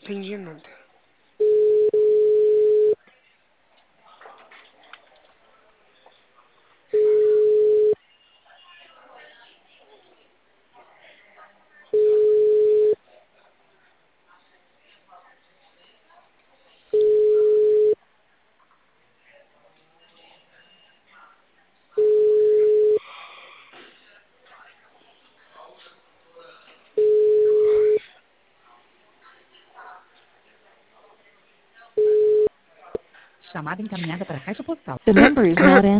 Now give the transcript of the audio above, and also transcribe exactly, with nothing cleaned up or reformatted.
fingindo. Chamada encaminhada para a caixa postal. The number is not